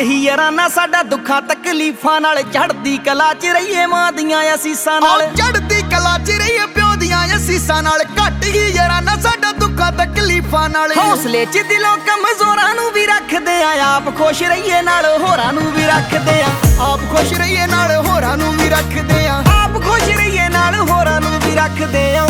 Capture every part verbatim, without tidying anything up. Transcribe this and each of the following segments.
ਹੀ ਯਾਰਾਨਾ ਸਾਡਾ ਦੁੱਖਾਂ ਤਕਲੀਫਾਂ ਨਾਲ ਚੜ੍ਹਦੀ ਕਲਾ ਚ ਰਹੀਏ ਮਾਂ ਦੀਆਂ ਅਸੀਸਾਂ ਨਾਲ ਚੜ੍ਹਦੀ ਕਲਾ ਚ ਰਹੀਏ ਪਿਓ ਦੀਆਂ ਅਸੀਸਾਂ ਨਾਲ ਘੱਟ ਹੀ ਯਾਰਾਨਾ ਸਾਡਾ ਦੁੱਖਾਂ ਤਕਲੀਫਾਂ ਨਾਲ ਹੌਸਲੇ ਚ ਦਿਲੋਂ ਕਮਜ਼ੋਰਾਂ ਨੂੰ ਵੀ ਰੱਖਦੇ ਆ ਆਪ ਖੁਸ਼ ਰਹੀਏ ਨਾਲ ਹੋਰਾਂ ਨੂੰ ਵੀ ਰੱਖਦੇ ਆ ਆਪ ਖੁਸ਼ ਰਹੀਏ ਨਾਲ ਹੋਰਾਂ ਨੂੰ ਵੀ ਰੱਖਦੇ ਆ ਆਪ ਖੁਸ਼ ਰਹੀਏ ਨਾਲ ਹੋਰਾਂ ਨੂੰ ਵੀ ਰੱਖਦੇ ਆ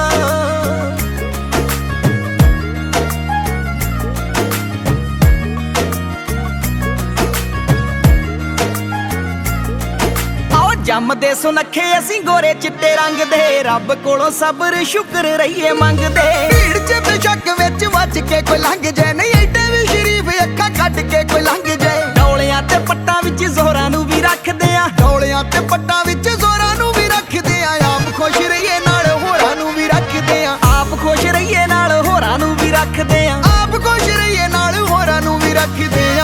ਜੰਮਦੇ ਸੁਨੱਖੇ ਅਸੀਂ ਗੋਰੇ ਚਿੱਟੇ ਰੰਗ ਦੇ ਰੱਬ ਕੋਲੋਂ ਸਬਰ ਸ਼ੁਕਰ ਰਹੀਏ ਮੰਗਦੇ ਭੀੜ ਚ ਬੇਸ਼ੱਕ ਵਿੱਚ ਵੱਜ ਕੇ ਕੋਈ ਲੰਘ ਜਾਏ ਨਹੀਂ ਐਡੇ ਵੀ ਸ਼ਰੀਫ ਅੱਖਾਂ ਕੱਢ ਕੇ ਕੋਈ ਲੰਘ ਜਾਏ ਡੋਲਿਆਂ ਤੇ ਪੱਟਾਂ ਵਿੱਚ ਜ਼ੋਰਾਂ ਨੂੰ ਵੀ ਰੱਖਦੇ ਆ ਡੋਲਿਆਂ ਤੇ ਪੱਟਾਂ ਵਿੱਚ ਜ਼ੋਰਾਂ ਨੂੰ ਵੀ ਰੱਖਦੇ ਆ ਆਪ ਖੁਸ਼ ਰਹੀਏ ਨਾਲ ਹੋਰਾਂ ਨੂੰ ਵੀ ਰੱਖਦੇ ਆ ਆਪ ਖੁਸ਼ ਰਹੀਏ ਨਾਲ ਹੋਰਾਂ ਨੂੰ ਵੀ ਰੱਖਦੇ ਆ ਆਪ ਖੁਸ਼ ਰਹੀਏ ਨਾਲ ਹੋਰਾਂ ਨੂੰ ਵੀ ਰੱਖਦੇ ਆ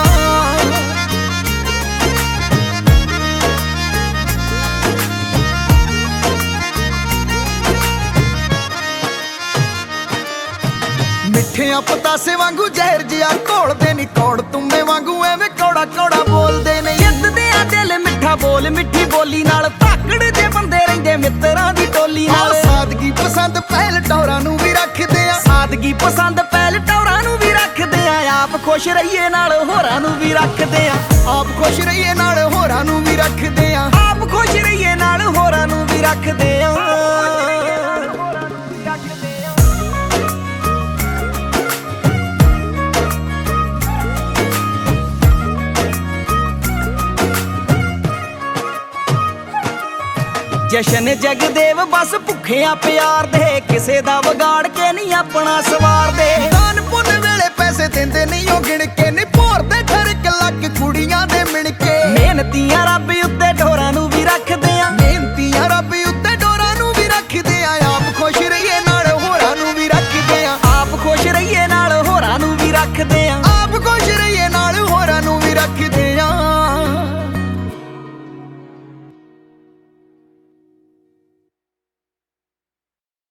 ਮਿੱਠਿਆਂ ਪਤਾਸੇ ਵਾਂਗੂ ਜ਼ਹਿਰ ਜਿਹਾ ਘੋਲਦੇ ਨੀ ਕੌੜ ਤੁੰਮੇ ਵਾਂਗੂ ਐਵੇਂ ਕੌੜਾ ਕੌੜਾ ਬੋਲਦੇ ਨੇ ਜਿੱਤਦੇ ਆ ਦਿਲ ਮਿੱਠਾ ਬੋਲ ਮਿੱਠੀ ਬੋਲੀ ਨਾਲ ਧਾਕੜ ਦੇ ਬੰਦੇ ਰਹਿੰਦੇ ਮਿੱਤਰਾਂ ਦੀ ਟੋਲੀ ਨਾਲ ਸਾਦਗੀ ਪਸੰਦ ਪਹਿਲ ਟੌਰਾਂ ਨੂੰ ਵੀ ਰੱਖਦੇ ਆ ਸਾਦਗੀ ਪਸੰਦ ਪਹਿਲ ਟੌਰਾਂ ਨੂੰ ਵੀ ਰੱਖਦੇ ਆ ਆਪ ਖੁਸ਼ ਰਹੀਏ ਨਾਲ ਹੋਰਾਂ ਨੂੰ ਵੀ ਰੱਖਦੇ ਆ ਆਪ ਖੁਸ਼ ਰਹੀਏ ਨਾਲ ਹੋਰਾਂ ਨੂੰ ਵੀ ਰੱਖਦੇ ਆ ਆਪ ਖੁਸ਼ ਰਹੀਏ ਨਾਲ ਹੋਰਾਂ ਨੂੰ ਵੀ ਰੱਖਦੇ ਆ ਜਸ਼ਨ ਜਗਦੇਵ ਬਸ ਭੁੱਖਿਆਂ ਪਿਆਰ ਦੇ ਕਿਸੇ ਦਾ ਵਿਗਾੜ ਕੇ ਨਹੀਂ ਆਪਣਾ ਸਵਾਰਦੇ ਦਾਨ ਪੁੰਨ ਵੇਲੇ ਪੈਸੇ ਦਿੰਦੇ ਨਹੀਂ ਉਹ ਗਿਣ ਕੇ ਨਹੀਂ ਭੋਰਦੇ ਠਰਕ ਲੱਕ ਕੁੜੀਆਂ ਦੇ ਮਿਣ ਕੇ ਮਿਹਨਤੀਆਂ